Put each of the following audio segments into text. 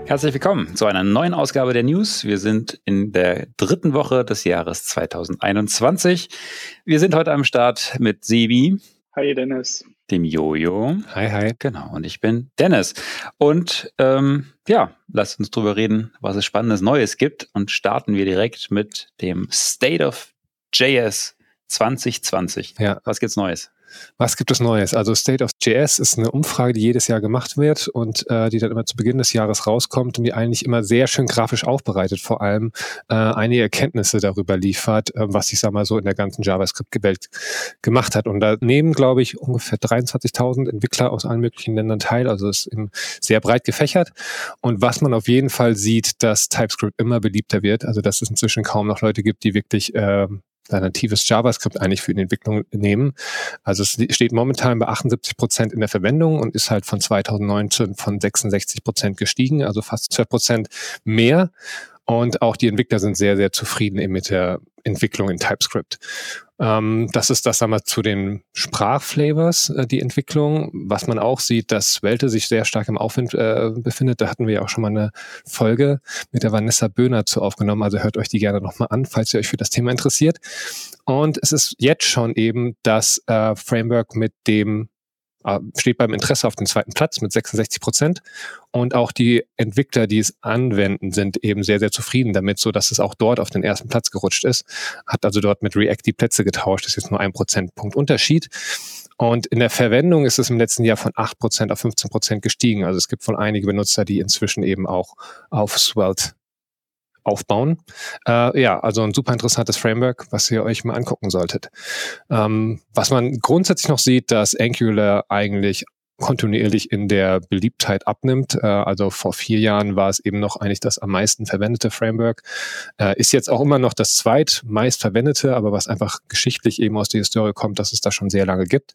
Herzlich willkommen zu einer neuen Ausgabe der News. Wir sind in der 3. Woche des Jahres 2021. Wir sind heute am Start mit Sebi. Hi Dennis. Dem Jojo. Hi, hi. Genau, und ich bin Dennis. Und lasst uns drüber reden, was es Spannendes Neues gibt. Und starten wir direkt mit dem State of JS 2020. Ja. Was gibt's Neues? Was gibt es Neues? Also State of JS ist eine Umfrage, die jedes Jahr gemacht wird und die dann immer zu Beginn des Jahres rauskommt und die eigentlich immer sehr schön grafisch aufbereitet, vor allem einige Erkenntnisse darüber liefert, was ich sag mal so in der ganzen JavaScript-Welt gemacht hat. Und da nehmen, glaube ich, ungefähr 23.000 Entwickler aus allen möglichen Ländern teil. Also es ist eben sehr breit gefächert. Und was man auf jeden Fall sieht, dass TypeScript immer beliebter wird, also dass es inzwischen kaum noch Leute gibt, die wirklich natives JavaScript eigentlich für die Entwicklung nehmen. Also es steht momentan bei 78% in der Verwendung und ist halt von 2019 von 66% gestiegen, also fast 12% mehr. Und auch die Entwickler sind sehr, sehr zufrieden eben mit der Entwicklung in TypeScript. Das ist das, sagen wir, zu den Sprachflavors, die Entwicklung. Was man auch sieht, dass Svelte sich sehr stark im Aufwind befindet. Da hatten wir ja auch schon mal eine Folge mit der Vanessa Böhner zu aufgenommen. Also hört euch die gerne nochmal an, falls ihr euch für das Thema interessiert. Und es ist jetzt schon eben das Framework mit dem steht beim Interesse auf dem 2. Platz mit 66%. Und auch die Entwickler, die es anwenden, sind eben sehr, sehr zufrieden damit, so dass es auch dort auf den 1. Platz gerutscht ist. Hat also dort mit React die Plätze getauscht. Das ist jetzt nur 1 Prozentpunkt Unterschied. Und in der Verwendung ist es im letzten Jahr von 8% auf 15% gestiegen. Also es gibt wohl einige Benutzer, die inzwischen eben auch auf Svelte aufbauen. Also ein super interessantes Framework, was ihr euch mal angucken solltet. Was man grundsätzlich noch sieht, dass Angular eigentlich kontinuierlich in der Beliebtheit abnimmt. Also vor 4 Jahren war es eben noch eigentlich das am meisten verwendete Framework. Ist jetzt auch immer noch das zweitmeist verwendete, aber was einfach geschichtlich eben aus der Historie kommt, dass es das schon sehr lange gibt.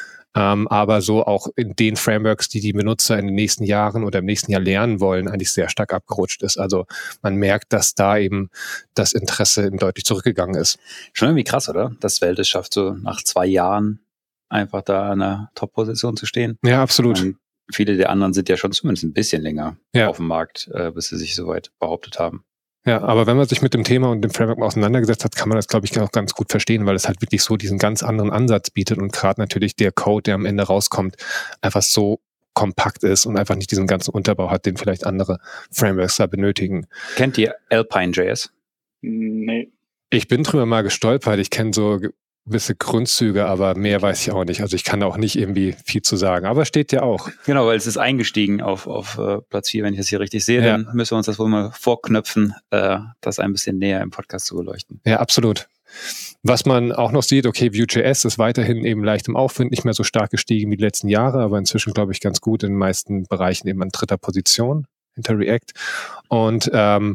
Aber so auch in den Frameworks, die Benutzer in den nächsten Jahren oder im nächsten Jahr lernen wollen, eigentlich sehr stark abgerutscht ist. Also man merkt, dass da eben das Interesse eben deutlich zurückgegangen ist. Schon irgendwie krass, oder? Dass Svelte es schafft, so nach 2 Jahren einfach da an einer Top-Position zu stehen. Ja, absolut. Und viele der anderen sind ja schon zumindest ein bisschen länger auf dem Markt, bis sie sich soweit behauptet haben. Ja, aber wenn man sich mit dem Thema und dem Framework mal auseinandergesetzt hat, kann man das, glaube ich, auch ganz gut verstehen, weil es halt wirklich so diesen ganz anderen Ansatz bietet und gerade natürlich der Code, der am Ende rauskommt, einfach so kompakt ist und einfach nicht diesen ganzen Unterbau hat, den vielleicht andere Frameworks da benötigen. Kennt ihr Alpine.js? Nee. Ich bin drüber mal gestolpert. Ich kenne so gewisse Grundzüge, aber mehr weiß ich auch nicht. Also ich kann da auch nicht irgendwie viel zu sagen, aber steht ja auch. Genau, weil es ist eingestiegen auf Platz 4, wenn ich das hier richtig sehe, dann müssen wir uns das wohl mal vorknöpfen, das ein bisschen näher im Podcast zu beleuchten. Ja, absolut. Was man auch noch sieht, okay, Vue.js ist weiterhin eben leicht im Aufwind, nicht mehr so stark gestiegen wie die letzten Jahre, aber inzwischen, glaube ich, ganz gut in den meisten Bereichen eben an 3. Position hinter React. Und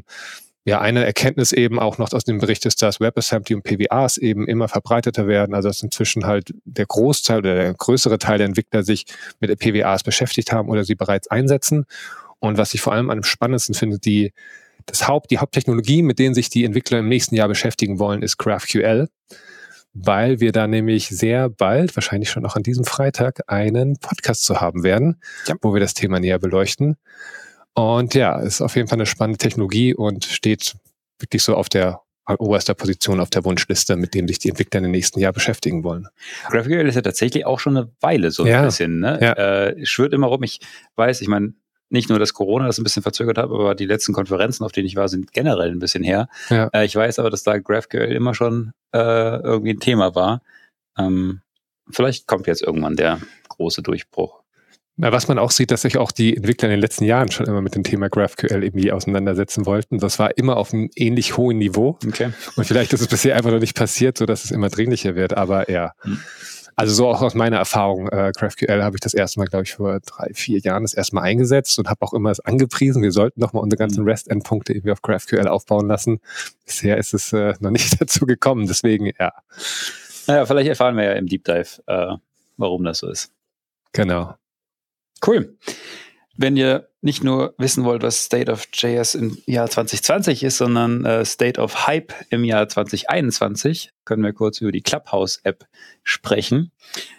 eine Erkenntnis eben auch noch aus dem Bericht ist, dass WebAssembly und PWAs eben immer verbreiteter werden, also dass inzwischen halt der Großteil oder der größere Teil der Entwickler sich mit PWAs beschäftigt haben oder sie bereits einsetzen. Und was ich vor allem am spannendsten finde, die Haupttechnologie, mit denen sich die Entwickler im nächsten Jahr beschäftigen wollen, ist GraphQL, weil wir da nämlich sehr bald, wahrscheinlich schon auch an diesem Freitag, einen Podcast zu haben werden, wo wir das Thema näher beleuchten. Und ja, ist auf jeden Fall eine spannende Technologie und steht wirklich so auf der oberster Position auf der Wunschliste, mit dem sich die Entwickler in den nächsten Jahr beschäftigen wollen. GraphQL ist ja tatsächlich auch schon eine Weile so ein bisschen, ne? Ja. Schwirrt immer rum. Ich weiß, ich meine, nicht nur, dass Corona das ein bisschen verzögert hat, aber die letzten Konferenzen, auf denen ich war, sind generell ein bisschen her. Ja. Ich weiß aber, dass da GraphQL immer schon irgendwie ein Thema war. Vielleicht kommt jetzt irgendwann der große Durchbruch. Was man auch sieht, dass sich auch die Entwickler in den letzten Jahren schon immer mit dem Thema GraphQL irgendwie auseinandersetzen wollten. Das war immer auf einem ähnlich hohen Niveau. Okay. Und vielleicht ist es bisher einfach noch nicht passiert, so dass es immer dringlicher wird. Aber ja, also so auch aus meiner Erfahrung, GraphQL habe ich das erste Mal, glaube ich, vor 3-4 Jahren das erste Mal eingesetzt und habe auch immer es angepriesen. Wir sollten nochmal unsere ganzen REST-Endpunkte irgendwie auf GraphQL aufbauen lassen. Bisher ist es noch nicht dazu gekommen. Deswegen, ja. Naja, vielleicht erfahren wir ja im Deep Dive, warum das so ist. Genau. Cool. Wenn ihr nicht nur wissen wollt, was State of JS im Jahr 2020 ist, sondern State of Hype im Jahr 2021, können wir kurz über die Clubhouse-App sprechen.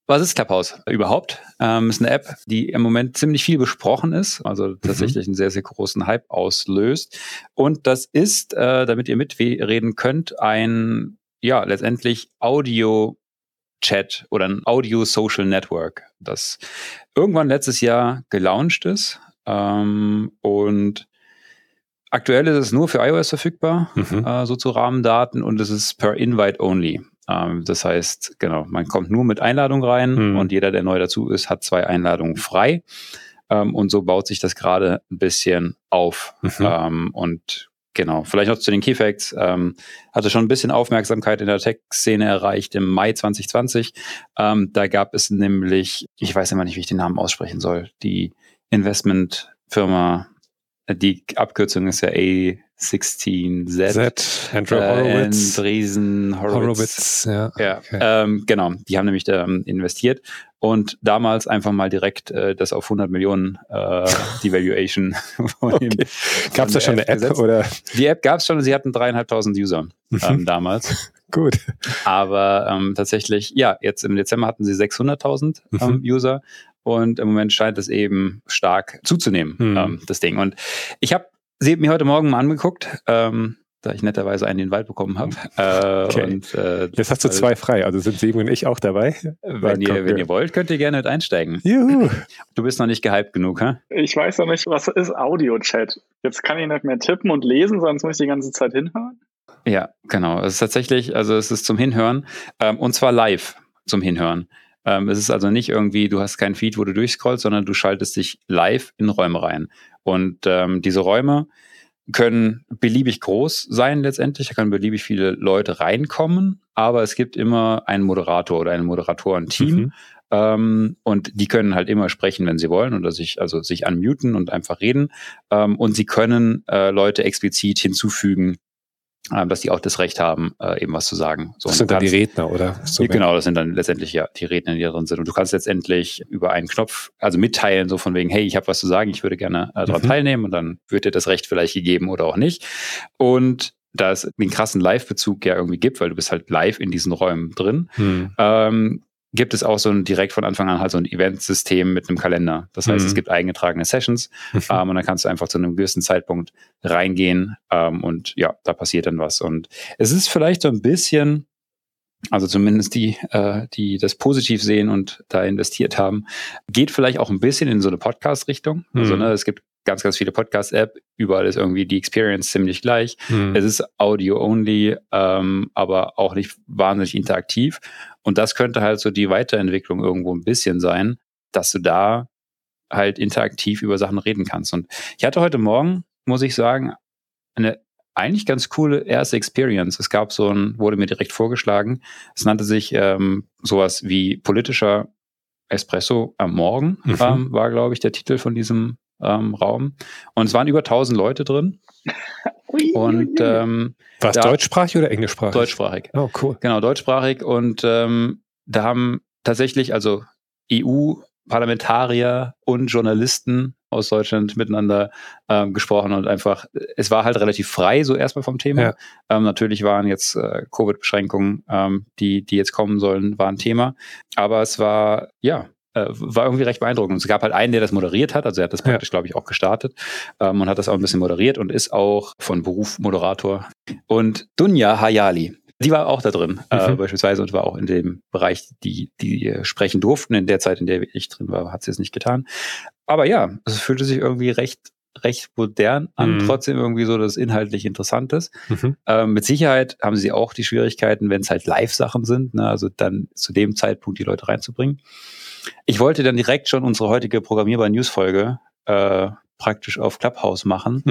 Was ist Clubhouse überhaupt? Ist eine App, die im Moment ziemlich viel besprochen ist, also tatsächlich einen sehr, sehr großen Hype auslöst. Und das ist, damit ihr mitreden könnt, ein, ja, letztendlich Audio-Chat oder ein Audio-Social-Network, das irgendwann letztes Jahr gelauncht ist. Und aktuell ist es nur für iOS verfügbar, so zu Rahmendaten, und es ist per Invite only. Das heißt, genau, man kommt nur mit Einladung rein und jeder, der neu dazu ist, hat 2 Einladungen frei. Und so baut sich das gerade ein bisschen auf. Und genau, vielleicht noch zu den Key Facts. Hatte schon ein bisschen Aufmerksamkeit in der Tech-Szene erreicht im Mai 2020. Da gab es nämlich, ich weiß immer nicht, wie ich den Namen aussprechen soll, die Investmentfirma. Die Abkürzung ist ja A16Z. Andrew Horowitz. Andreessen Horowitz. Ja. Okay. Genau, die haben nämlich da investiert und damals einfach mal direkt das auf 100 Millionen die Valuation von dem. Gab es da schon eine App? Oder? Die App gab es schon, sie hatten 3.500 User damals. Gut. Aber tatsächlich, ja, jetzt im Dezember hatten sie 600.000 User. Und im Moment scheint es eben stark zuzunehmen, das Ding. Und ich habe sie mir heute Morgen mal angeguckt, da ich netterweise einen in den Wald bekommen habe. Und jetzt hast du 2 frei, also sind Sebi und ich auch dabei. Wenn ihr wollt, könnt ihr gerne mit einsteigen. Juhu. Du bist noch nicht gehypt genug, hä? Ich weiß noch nicht, was ist Audio-Chat? Jetzt kann ich nicht mehr tippen und lesen, sonst muss ich die ganze Zeit hinhören. Ja, genau. Es ist tatsächlich, also es ist zum Hinhören, und zwar live zum Hinhören. Es ist also nicht irgendwie, du hast keinen Feed, wo du durchscrollst, sondern du schaltest dich live in Räume rein. Und diese Räume können beliebig groß sein letztendlich, da können beliebig viele Leute reinkommen, aber es gibt immer einen Moderator oder ein Moderatorenteam. Und die können halt immer sprechen, wenn sie wollen, oder sich unmuten und einfach reden. Und sie können Leute explizit hinzufügen, dass die auch das Recht haben, eben was zu sagen. So, das sind dann die Redner, oder? So, genau, das sind dann letztendlich ja die Redner, die da drin sind. Und du kannst letztendlich über einen Knopf, also mitteilen, so von wegen, hey, ich habe was zu sagen, ich würde gerne daran teilnehmen, und dann wird dir das Recht vielleicht gegeben oder auch nicht. Und da es den krassen Live-Bezug ja irgendwie gibt, weil du bist halt live in diesen Räumen drin, gibt es auch so direkt von Anfang an halt so ein Eventsystem mit einem Kalender. Das heißt, es gibt eingetragene Sessions und dann kannst du einfach zu einem gewissen Zeitpunkt reingehen und ja, da passiert dann was. Und es ist vielleicht so ein bisschen, also zumindest die das positiv sehen und da investiert haben, geht vielleicht auch ein bisschen in so eine Podcast-Richtung. Also es gibt ganz, ganz viele Podcast-App, überall ist irgendwie die Experience ziemlich gleich. Es ist Audio-only, aber auch nicht wahnsinnig interaktiv. Und das könnte halt so die Weiterentwicklung irgendwo ein bisschen sein, dass du da halt interaktiv über Sachen reden kannst. Und ich hatte heute Morgen, muss ich sagen, eine eigentlich ganz coole erste Experience. Es gab wurde mir direkt vorgeschlagen, es nannte sich sowas wie politischer Espresso am Morgen, war, glaube ich, der Titel von diesem Raum. Und es waren über 1000 Leute drin. Und war es deutschsprachig oder englischsprachig? Deutschsprachig. Oh, cool. Genau, deutschsprachig. Und da haben tatsächlich also EU-Parlamentarier und Journalisten aus Deutschland miteinander gesprochen und einfach, es war halt relativ frei, so erstmal vom Thema. Ja. Natürlich waren jetzt Covid-Beschränkungen, die jetzt kommen sollen, war ein Thema. Aber es war, war irgendwie recht beeindruckend. Und es gab halt einen, der das moderiert hat, also er hat das praktisch, glaube ich, auch gestartet und hat das auch ein bisschen moderiert und ist auch von Beruf Moderator. Und Dunja Hayali, die war auch da drin, beispielsweise, und war auch in dem Bereich, die sprechen durften. In der Zeit, in der ich drin war, hat sie es nicht getan. Aber ja, es fühlte sich irgendwie recht modern an, trotzdem irgendwie so, dass es inhaltlich interessant ist. Mit Sicherheit haben sie auch die Schwierigkeiten, wenn es halt Live-Sachen sind, ne? Also dann zu dem Zeitpunkt die Leute reinzubringen. Ich wollte dann direkt schon unsere heutige Programmierbar-News-Folge praktisch auf Clubhouse machen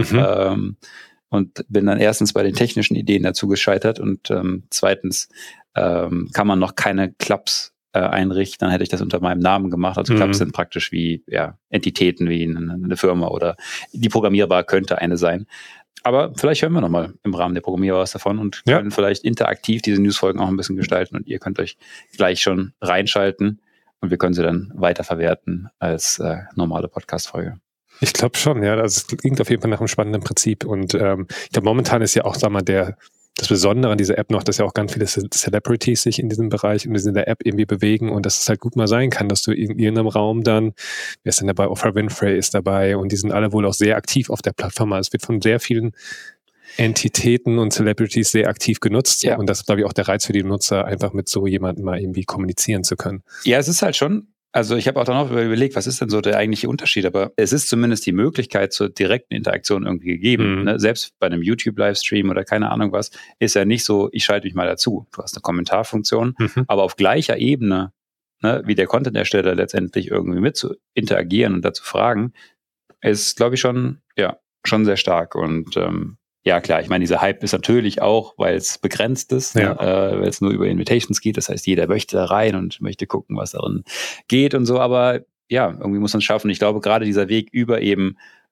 und bin dann erstens bei den technischen Ideen dazu gescheitert und zweitens kann man noch keine Clubs einrichten, dann hätte ich das unter meinem Namen gemacht. Also Clubs sind praktisch wie Entitäten, wie eine Firma, oder die Programmierbar könnte eine sein. Aber vielleicht hören wir nochmal im Rahmen der Programmierbar was davon und können vielleicht interaktiv diese Newsfolgen auch ein bisschen gestalten, und ihr könnt euch gleich schon reinschalten und wir können sie dann weiterverwerten als normale Podcast-Folge. Ich glaube schon, ja. Das klingt auf jeden Fall nach einem spannenden Prinzip. Und ich glaube, momentan ist ja auch, sag mal, der das Besondere an dieser App noch, dass ja auch ganz viele Celebrities sich in diesem Bereich, in dieser App irgendwie bewegen und dass es halt gut mal sein kann, dass du in irgendeinem Raum dann, wer ist denn dabei? Oprah Winfrey ist dabei und die sind alle wohl auch sehr aktiv auf der Plattform. Also es wird von sehr vielen Entitäten und Celebrities sehr aktiv genutzt. Ja. Und das ist, glaube ich, auch der Reiz für die Nutzer, einfach mit so jemandem mal irgendwie kommunizieren zu können. Ja, es ist halt schon, also ich habe auch dann auch überlegt, was ist denn so der eigentliche Unterschied, aber es ist zumindest die Möglichkeit zur direkten Interaktion irgendwie gegeben. Ne? Selbst bei einem YouTube-Livestream oder keine Ahnung was, ist ja nicht so, ich schalte mich mal dazu. Du hast eine Kommentarfunktion, aber auf gleicher Ebene, ne, wie der Content-Ersteller letztendlich irgendwie mit zu interagieren und dazu fragen, ist, glaube ich, schon sehr stark. Und ja, klar, ich meine, dieser Hype ist natürlich auch, weil es begrenzt ist, weil es nur über Invitations geht. Das heißt, jeder möchte da rein und möchte gucken, was darin geht und so. Aber ja, irgendwie muss man es schaffen. Ich glaube, gerade dieser Weg über eben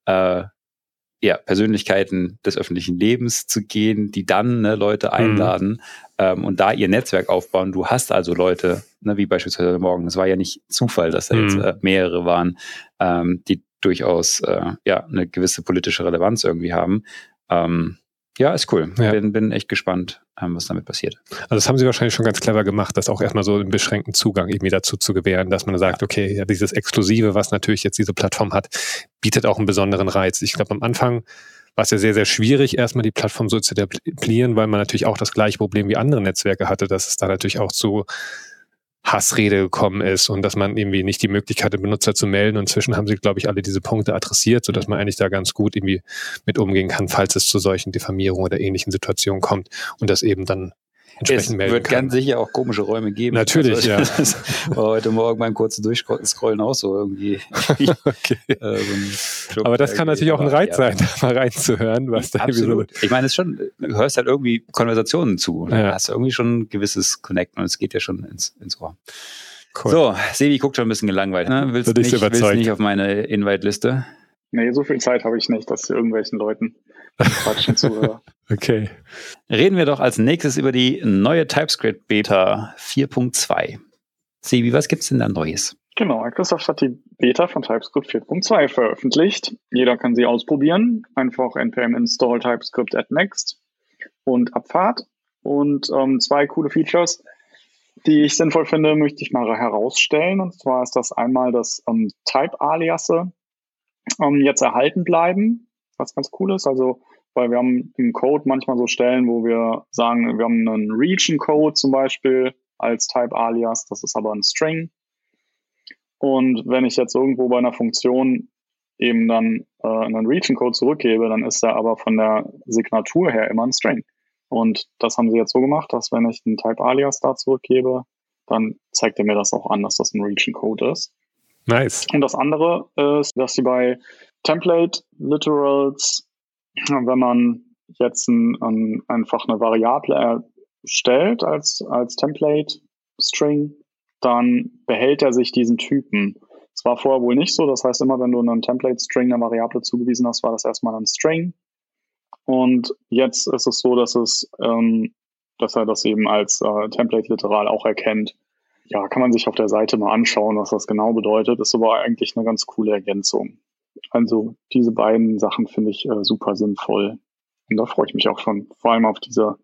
Persönlichkeiten des öffentlichen Lebens zu gehen, die dann Leute einladen und da ihr Netzwerk aufbauen. Du hast also Leute, wie beispielsweise morgen. Es war ja nicht Zufall, dass da jetzt mehrere waren, die durchaus eine gewisse politische Relevanz irgendwie haben. Ja, ist cool. Ja. Bin echt gespannt, was damit passiert. Also das haben sie wahrscheinlich schon ganz clever gemacht, das auch erstmal so einen beschränkten Zugang irgendwie dazu zu gewähren, dass man sagt, okay, ja, dieses Exklusive, was natürlich jetzt diese Plattform hat, bietet auch einen besonderen Reiz. Ich glaube, am Anfang war es ja sehr, sehr schwierig, erstmal die Plattform so zu etablieren, weil man natürlich auch das gleiche Problem wie andere Netzwerke hatte, dass es da natürlich auch zu Hassrede gekommen ist und dass man irgendwie nicht die Möglichkeit hatte, Benutzer zu melden. Und inzwischen haben sie, glaube ich, alle diese Punkte adressiert, sodass man eigentlich da ganz gut irgendwie mit umgehen kann, falls es zu solchen Diffamierungen oder ähnlichen Situationen kommt und das eben dann entsprechend melden kann. Es wird ganz sicher auch komische Räume geben. Natürlich, also, das war heute Morgen beim kurzen Durchscrollen auch so irgendwie. Okay. Aber das kann natürlich auch ein Reiz sein, da mal reinzuhören. Was da absolut. Ich meine, du hörst halt irgendwie Konversationen zu. Da hast du irgendwie schon ein gewisses Connecten und es geht ja schon ins Ohr. Cool. So, Sebi guckt schon ein bisschen gelangweilt. Ne? Willst nicht auf meine Invite-Liste? Nee, so viel Zeit habe ich nicht, dass irgendwelchen Leuten quatschen zuhöre. Okay. Reden wir doch als nächstes über die neue TypeScript Beta 4.2. Sebi, was gibt's denn da Neues? Genau, Microsoft hat die Beta von TypeScript 4.2 veröffentlicht. Jeder kann sie ausprobieren. Einfach npm install TypeScript add next und Abfahrt. Und 2 coole Features, die ich sinnvoll finde, möchte ich mal herausstellen. Und zwar ist das einmal, dass Type-Aliasse jetzt erhalten bleiben, was ganz cool ist. Also, weil wir haben im Code manchmal so Stellen, wo wir sagen, wir haben einen Region-Code zum Beispiel als Type-Alias, das ist aber ein String. Und wenn ich jetzt irgendwo bei einer Funktion eben dann einen Region-Code zurückgebe, dann ist er aber von der Signatur her immer ein String. Und das haben sie jetzt so gemacht, dass wenn ich einen Type-Alias da zurückgebe, dann zeigt er mir das auch an, dass das ein Region-Code ist. Nice. Und das andere ist, dass sie bei Template-Literals, wenn man jetzt einfach eine Variable erstellt als Template-String, dann behält er sich diesen Typen. Das war vorher wohl nicht so. Das heißt, immer wenn du einen Template-String einer Variable zugewiesen hast, war das erstmal ein String. Und jetzt ist es so, dass er das eben als Template-Literal auch erkennt. Ja, kann man sich auf der Seite mal anschauen, was das genau bedeutet. Ist aber eigentlich eine ganz coole Ergänzung. Also diese beiden Sachen finde ich super sinnvoll. Und da freue ich mich auch schon, vor allem auf diese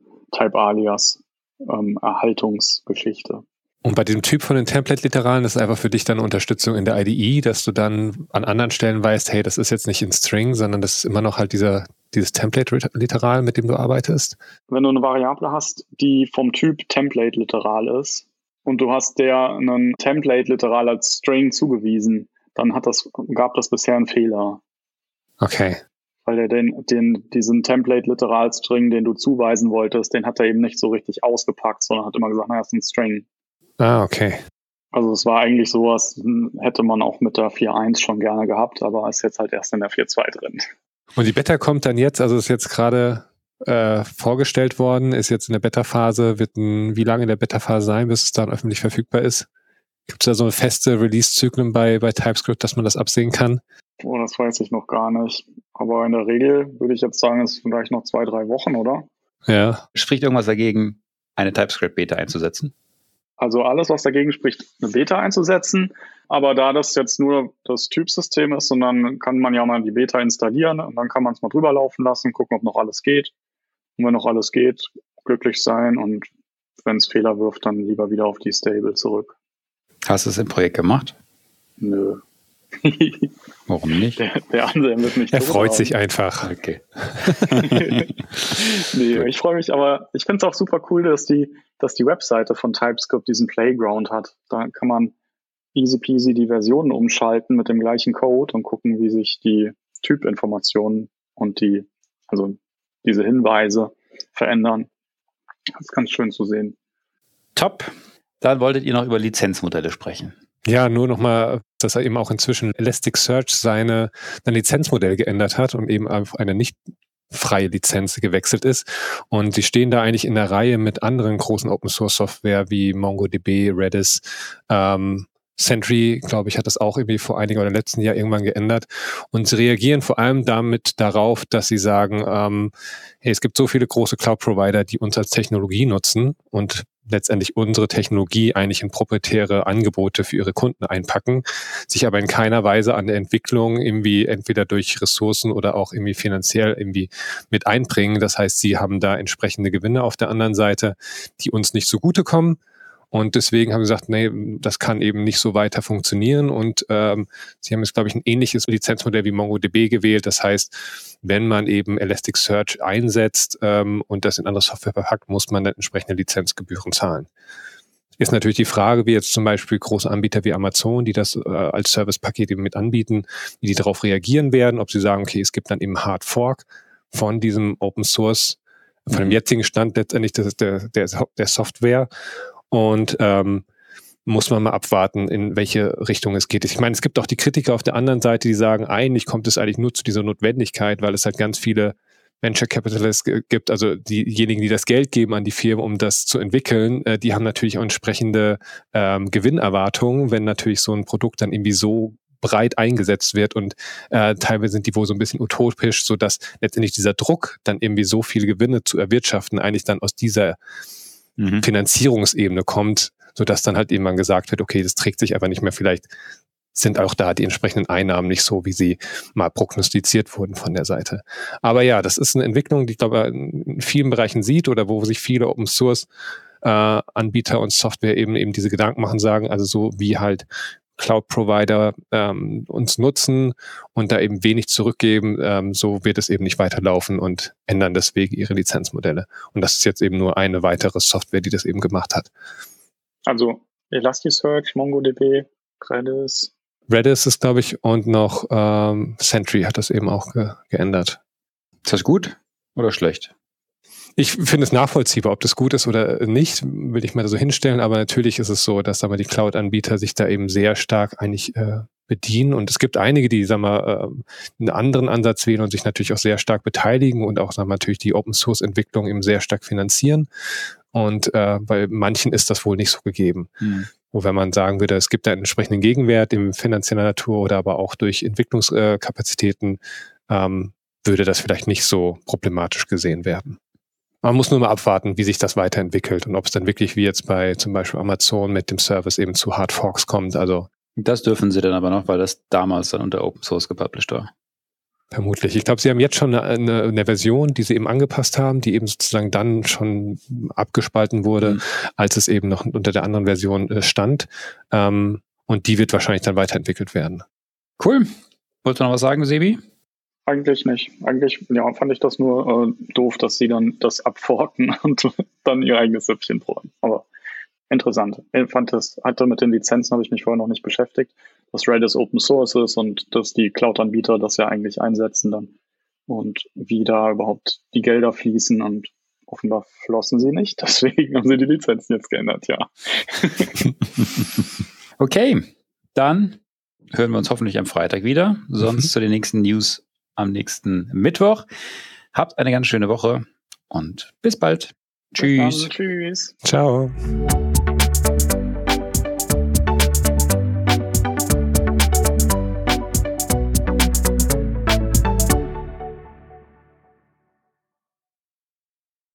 Type-Alias-Erhaltungsgeschichte. Und bei diesem Typ von den Template-Literalen ist es einfach für dich dann eine Unterstützung in der IDE, dass du dann an anderen Stellen weißt, hey, das ist jetzt nicht ein String, sondern das ist immer noch halt dieses Template-Literal, mit dem du arbeitest? Wenn du eine Variable hast, die vom Typ Template-Literal ist und du hast der einen Template-Literal als String zugewiesen, dann gab das bisher einen Fehler. Okay. Weil er diesen Template-Literal-String, den du zuweisen wolltest, den hat er eben nicht so richtig ausgepackt, sondern hat immer gesagt, naja, das ist ein String. Ah, okay. Also es war eigentlich sowas, hätte man auch mit der 4.1 schon gerne gehabt, aber ist jetzt halt erst in der 4.2 drin. Und die Beta kommt dann jetzt, also ist jetzt gerade vorgestellt worden, ist jetzt in der Beta-Phase, wie lange in der Beta-Phase sein, bis es dann öffentlich verfügbar ist? Gibt es da so eine feste Release-Zyklen bei TypeScript, dass man das absehen kann? Oh, das weiß ich noch gar nicht. Aber in der Regel würde ich jetzt sagen, es ist vielleicht noch 2-3 Wochen, oder? Ja. Spricht irgendwas dagegen, eine TypeScript-Beta einzusetzen? Also alles, was dagegen spricht, eine Beta einzusetzen. Aber da das jetzt nur das Typsystem ist, und dann kann man ja mal die Beta installieren und dann kann man es mal drüber laufen lassen, gucken, ob noch alles geht. Und wenn noch alles geht, glücklich sein und wenn es Fehler wirft, dann lieber wieder auf die Stable zurück. Hast du es im Projekt gemacht? Nö. Warum nicht? Der Anselm wird nicht. Er freut sich einfach. Okay. Nee, ich freue mich, aber ich finde es auch super cool, dass die Webseite von TypeScript diesen Playground hat. Da kann man easy peasy die Versionen umschalten mit dem gleichen Code und gucken, wie sich die Typinformationen und diese Hinweise verändern. Das ist ganz schön zu sehen. Top. Dann wolltet ihr noch über Lizenzmodelle sprechen. Ja, nur nochmal, dass er eben auch inzwischen Elasticsearch sein Lizenzmodell geändert hat und eben auf eine nicht freie Lizenz gewechselt ist. Und sie stehen da eigentlich in der Reihe mit anderen großen Open-Source-Software wie MongoDB, Redis, Sentry, glaube ich, hat das auch irgendwie vor einigen oder letzten Jahr irgendwann geändert. Und sie reagieren vor allem damit darauf, dass sie sagen, hey, es gibt so viele große Cloud-Provider, die uns als Technologie nutzen und letztendlich unsere Technologie eigentlich in proprietäre Angebote für ihre Kunden einpacken, sich aber in keiner Weise an der Entwicklung irgendwie entweder durch Ressourcen oder auch irgendwie finanziell irgendwie mit einbringen. Das heißt, sie haben da entsprechende Gewinne auf der anderen Seite, die uns nicht zugutekommen. Und deswegen haben sie gesagt, nee, das kann eben nicht so weiter funktionieren. Und sie haben jetzt, glaube ich, ein ähnliches Lizenzmodell wie MongoDB gewählt. Das heißt, wenn man eben Elasticsearch einsetzt und das in andere Software verpackt, muss man dann entsprechende Lizenzgebühren zahlen. Ist natürlich die Frage, wie jetzt zum Beispiel große Anbieter wie Amazon, die das als Servicepaket eben mit anbieten, wie die darauf reagieren werden, ob sie sagen, okay, es gibt dann eben Hard Fork von diesem Open Source, von dem jetzigen Stand letztendlich der Software. Und muss man mal abwarten, in welche Richtung es geht. Ich meine, es gibt auch die Kritiker auf der anderen Seite, die sagen, eigentlich kommt es eigentlich nur zu dieser Notwendigkeit, weil es halt ganz viele Venture Capitalists gibt, also diejenigen, die das Geld geben an die Firmen, um das zu entwickeln, die haben natürlich auch entsprechende Gewinnerwartungen, wenn natürlich so ein Produkt dann irgendwie so breit eingesetzt wird und teilweise sind die wohl so ein bisschen utopisch, sodass letztendlich dieser Druck, dann irgendwie so viele Gewinne zu erwirtschaften, eigentlich dann aus dieser Finanzierungsebene kommt, sodass dann halt irgendwann gesagt wird, okay, das trägt sich einfach nicht mehr, vielleicht sind auch da die entsprechenden Einnahmen nicht so, wie sie mal prognostiziert wurden von der Seite. Aber ja, das ist eine Entwicklung, die ich glaube, in vielen Bereichen sieht oder wo sich viele Open-Source-Anbieter und Software eben diese Gedanken machen, sagen, also so wie halt Cloud-Provider uns nutzen und da eben wenig zurückgeben, so wird es eben nicht weiterlaufen und ändern deswegen ihre Lizenzmodelle. Und das ist jetzt eben nur eine weitere Software, die das eben gemacht hat. Also Elasticsearch, MongoDB, Redis. Redis ist, glaube ich, und noch Sentry hat das eben auch geändert. Ist das gut oder schlecht? Ich finde es nachvollziehbar, ob das gut ist oder nicht, will ich mal so hinstellen, aber natürlich ist es so, dass sagen wir, die Cloud-Anbieter sich da eben sehr stark eigentlich bedienen und es gibt einige, die sagen wir, einen anderen Ansatz wählen und sich natürlich auch sehr stark beteiligen und auch sagen wir, natürlich die Open-Source-Entwicklung eben sehr stark finanzieren und bei manchen ist das wohl nicht so gegeben. Wo wenn man sagen würde, es gibt da einen entsprechenden Gegenwert in finanzieller Natur oder aber auch durch Entwicklungskapazitäten, würde das vielleicht nicht so problematisch gesehen werden. Man muss nur mal abwarten, wie sich das weiterentwickelt und ob es dann wirklich wie jetzt bei zum Beispiel Amazon mit dem Service eben zu Hard Forks kommt. Also das dürfen sie dann aber noch, weil das damals dann unter Open Source gepublished war. Vermutlich. Ich glaube, sie haben jetzt schon eine Version, die sie eben angepasst haben, die eben sozusagen dann schon abgespalten wurde, als es eben noch unter der anderen Version stand. Und die wird wahrscheinlich dann weiterentwickelt werden. Cool. Wolltest du noch was sagen, Sebi? Eigentlich nicht. Eigentlich fand ich das nur doof, dass sie dann das abforken und dann ihr eigenes Süppchen brauen. Aber interessant. Ich fand mit den Lizenzen habe ich mich vorher noch nicht beschäftigt, dass Redis Open Source ist und dass die Cloud-Anbieter das ja eigentlich einsetzen dann und wie da überhaupt die Gelder fließen und offenbar flossen sie nicht. Deswegen haben sie die Lizenzen jetzt geändert, ja. Okay, dann hören wir uns hoffentlich am Freitag wieder. Sonst zu den nächsten News am nächsten Mittwoch. Habt eine ganz schöne Woche und bis bald. Tschüss. Tschüss. Ciao.